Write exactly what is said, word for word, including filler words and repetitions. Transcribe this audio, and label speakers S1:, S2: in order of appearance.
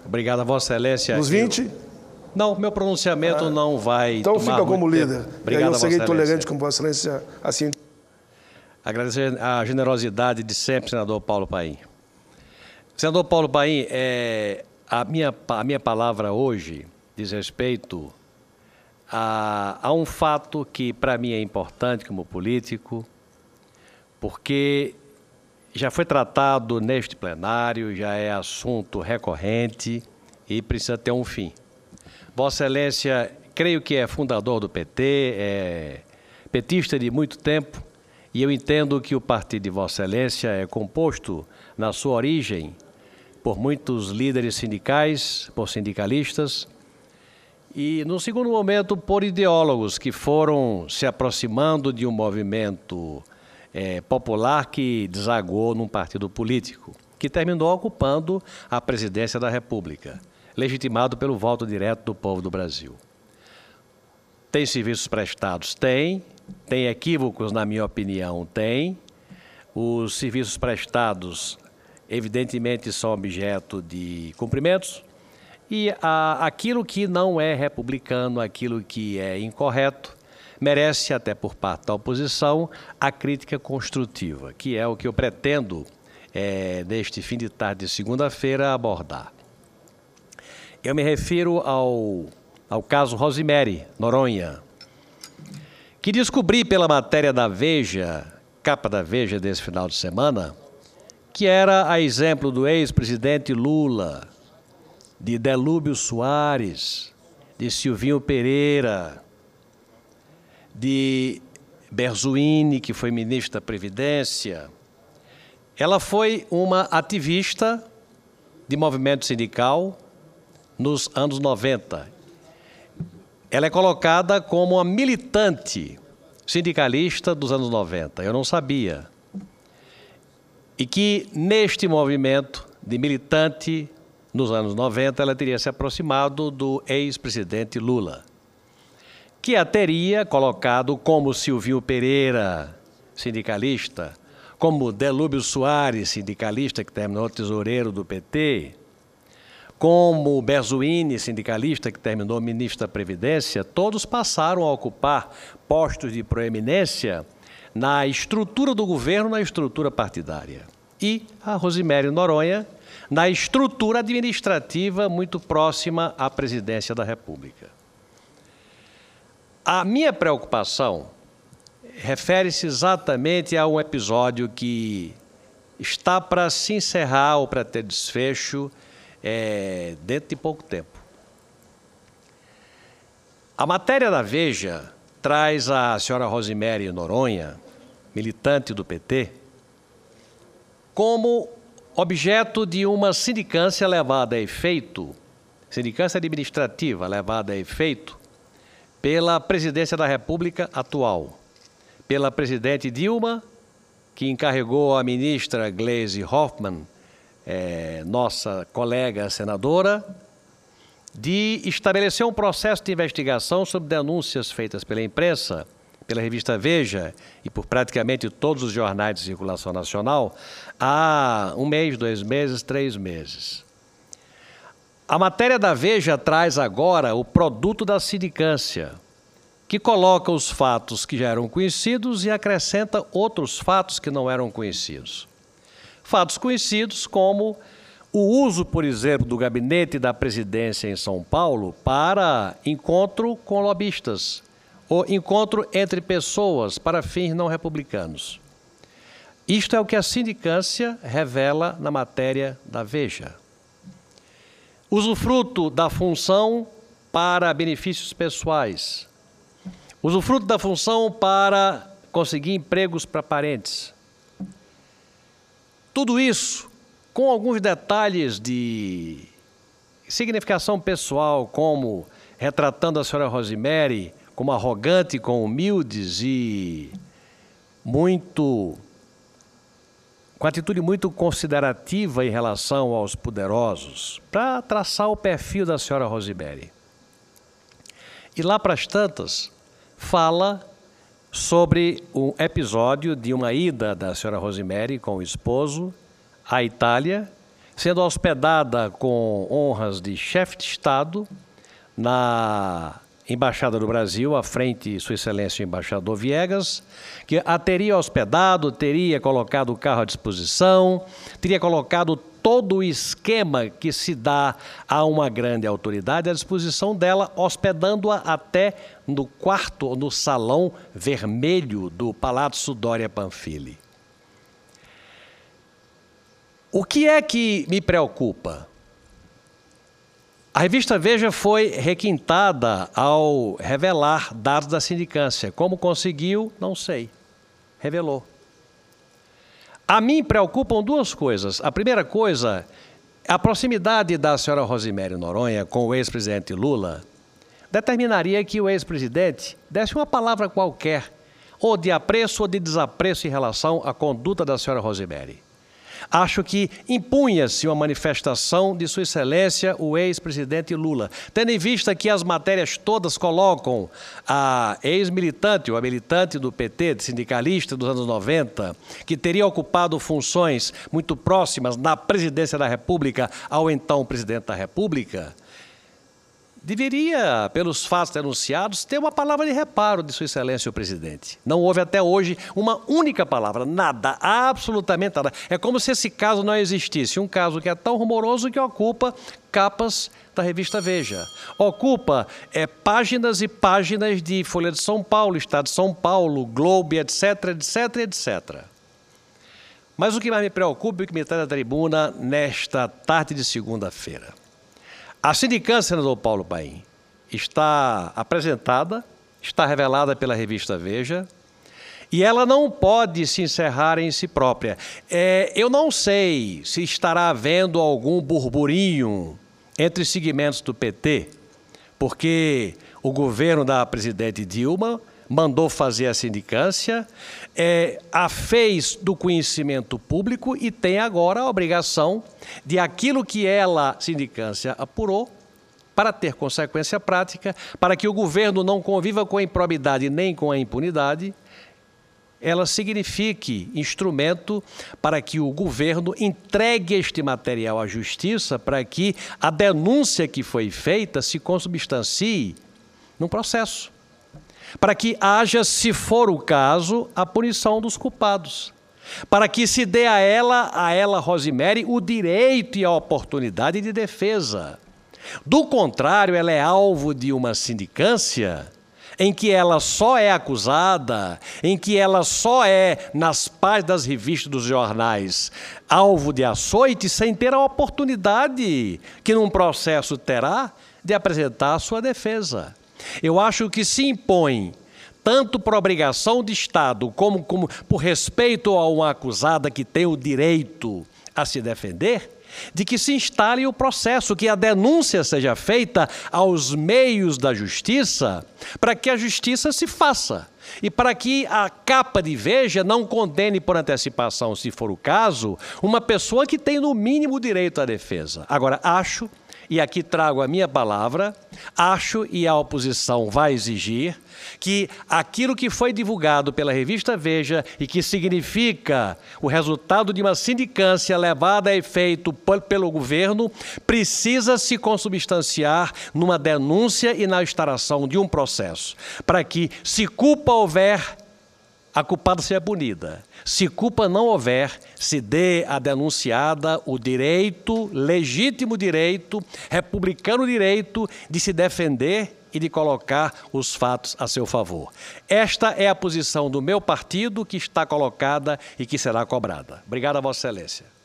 S1: Obrigado a Vossa Excelência.
S2: Nos vinte? Eu...
S1: Não, meu pronunciamento ah, não vai
S2: Então
S1: tomar
S2: fica como líder.
S1: Tempo. Obrigado
S2: eu
S1: a
S2: serei
S1: Vossa
S2: tolerante com Vossa Excelência. Assim.
S1: Agradecer a generosidade de sempre, senador Paulo Paim. Senador Paulo Paim, é, a, minha, a minha palavra hoje diz respeito a, a um fato que para mim é importante como político, porque já foi tratado neste plenário, já é assunto recorrente e precisa ter um fim. Vossa Excelência, creio que é fundador do P T, é petista de muito tempo, e eu entendo que o partido de Vossa Excelência é composto, na sua origem, por muitos líderes sindicais, por sindicalistas, e, no segundo momento, por ideólogos que foram se aproximando de um movimento é, popular que desaguou num partido político, que terminou ocupando a presidência da República, legitimado pelo voto direto do povo do Brasil. Tem serviços prestados? Tem. Tem equívocos, na minha opinião? Tem. Os serviços prestados, evidentemente, são objeto de cumprimentos. E a, aquilo que não é republicano, aquilo que é incorreto, merece, até por parte da oposição, a crítica construtiva, que é o que eu pretendo, é, neste fim de tarde de segunda-feira, abordar. Eu me refiro ao, ao caso Rosemary Noronha, que descobri pela matéria da Veja, capa da Veja desse final de semana, que era a exemplo do ex-presidente Lula, de Delúbio Soares, de Silvinho Pereira, de Berzuini, que foi ministro da Previdência. Ela foi uma ativista de movimento sindical nos anos noventa. Ela é colocada como uma militante sindicalista dos anos noventa. Eu não sabia. E que neste movimento de militante nos anos noventa, ela teria se aproximado do ex-presidente Lula, que a teria colocado como Silvinho Pereira, sindicalista, como Delúbio Soares, sindicalista, que terminou tesoureiro do P T, como Berzuini, sindicalista, que terminou ministro da Previdência, todos passaram a ocupar postos de proeminência na estrutura do governo, na estrutura partidária. E a Rosemary Noronha, na estrutura administrativa muito próxima à presidência da República. A minha preocupação refere-se exatamente a um episódio que está para se encerrar ou para ter desfecho é, dentro de pouco tempo. A matéria da Veja traz a senhora Rosemary Noronha, militante do P T, como objeto de uma sindicância levada a efeito, sindicância administrativa levada a efeito pela presidência da República atual, pela presidente Dilma, que encarregou a ministra Gleisi Hoffmann, é, nossa colega senadora, de estabelecer um processo de investigação sobre denúncias feitas pela imprensa, pela revista Veja e por praticamente todos os jornais de circulação nacional, há um mês, dois meses, três meses. A matéria da Veja traz agora o produto da sindicância, que coloca os fatos que já eram conhecidos e acrescenta outros fatos que não eram conhecidos. Fatos conhecidos como o uso, por exemplo, do gabinete da presidência em São Paulo para encontro com lobistas, ou encontro entre pessoas para fins não republicanos. Isto é o que a sindicância revela na matéria da Veja. Usufruto da função para benefícios pessoais. Usufruto da função para conseguir empregos para parentes. Tudo isso com alguns detalhes de significação pessoal, como retratando a senhora Rosemary como arrogante com humildes e muito, com atitude muito considerativa em relação aos poderosos, para traçar o perfil da senhora Rosemary. E lá para as tantas, fala sobre um episódio de uma ida da senhora Rosemary com o esposo à Itália, sendo hospedada com honras de chefe de Estado na Embaixada do Brasil, à frente de Sua Excelência o Embaixador Viegas, que a teria hospedado, teria colocado o carro à disposição, teria colocado todo o esquema que se dá a uma grande autoridade à disposição dela, hospedando-a até no quarto, no salão vermelho do Palácio Dória Pamphili. O que é que me preocupa? A revista Veja foi requintada ao revelar dados da sindicância. Como conseguiu, não sei. Revelou. A mim preocupam duas coisas. A primeira coisa, a proximidade da senhora Rosimério Noronha com o ex-presidente Lula determinaria que o ex-presidente desse uma palavra qualquer, ou de apreço ou de desapreço em relação à conduta da senhora Rosimério. Acho que impunha-se uma manifestação de Sua Excelência, o ex-presidente Lula, tendo em vista que as matérias todas colocam a ex-militante, ou a militante do P T, de sindicalista dos anos noventa, que teria ocupado funções muito próximas na presidência da República ao então presidente da República, deveria, pelos fatos denunciados, ter uma palavra de reparo de Sua Excelência o Presidente. Não houve até hoje uma única palavra, nada, absolutamente nada. É como se esse caso não existisse, um caso que é tão rumoroso que ocupa capas da revista Veja. Ocupa é, páginas e páginas de Folha de São Paulo, Estado de São Paulo, Globo, etc, etc, etcétera. Mas o que mais me preocupa e o que me traz à tribuna nesta tarde de segunda-feira. A sindicância, senador Paulo Paim, está apresentada, está revelada pela revista Veja, e ela não pode se encerrar em si própria. É, eu não sei se estará havendo algum burburinho entre segmentos do P T, porque o governo da presidente Dilma mandou fazer a sindicância, é, a fez do conhecimento público e tem agora a obrigação de aquilo que ela, sindicância, apurou, para ter consequência prática, para que o governo não conviva com a improbidade nem com a impunidade, ela signifique instrumento para que o governo entregue este material à justiça, para que a denúncia que foi feita se consubstancie num processo. Para que haja, se for o caso, a punição dos culpados. Para que se dê a ela, a ela, Rosimério, o direito e a oportunidade de defesa. Do contrário, ela é alvo de uma sindicância em que ela só é acusada, em que ela só é, nas páginas das revistas dos jornais, alvo de açoite, sem ter a oportunidade que num processo terá de apresentar a sua defesa. Eu acho que se impõe, tanto por obrigação de Estado, como, como por respeito a uma acusada que tem o direito a se defender, de que se instale o processo, que a denúncia seja feita aos meios da justiça, para que a justiça se faça. E para que a capa de Veja não condene por antecipação, se for o caso, uma pessoa que tem no mínimo direito à defesa. Agora, acho, e aqui trago a minha palavra, acho, e a oposição vai exigir, que aquilo que foi divulgado pela revista Veja e que significa o resultado de uma sindicância levada a efeito pelo governo, precisa se consubstanciar numa denúncia e na instauração de um processo, para que, se culpa houver, a culpada seja punida. Se culpa não houver, se dê à denunciada o direito, legítimo direito, republicano direito de se defender e de colocar os fatos a seu favor. Esta é a posição do meu partido que está colocada e que será cobrada. Obrigado a Vossa Excelência.